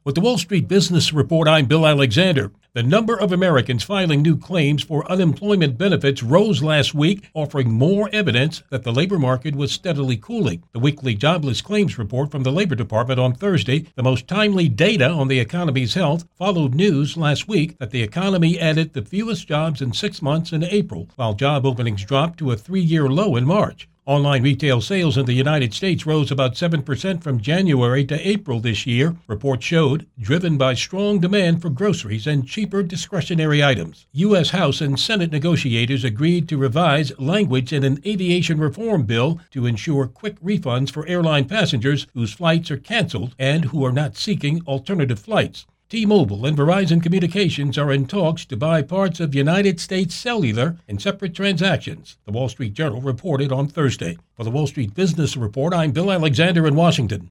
With the Wall Street Business Report, I'm Bill Alexander. The number of Americans filing new claims for unemployment benefits rose last week, offering more evidence that the labor market was steadily cooling. The weekly jobless claims report from the Labor Department on Thursday, the most timely data on the economy's health, followed news last week that the economy added the fewest jobs in 6 months in April, while job openings dropped to a 3-year low in March. Online retail sales in the United States rose about 7% from January to April this year, reports showed, driven by strong demand for groceries and cheaper discretionary items. U.S. House and Senate negotiators agreed to revise language in an aviation reform bill to ensure quick refunds for airline passengers whose flights are canceled and who are not seeking alternative flights. T-Mobile and Verizon Communications are in talks to buy parts of United States Cellular in separate transactions, the Wall Street Journal reported on Thursday. For the Wall Street Business Report, I'm Bill Alexander in Washington.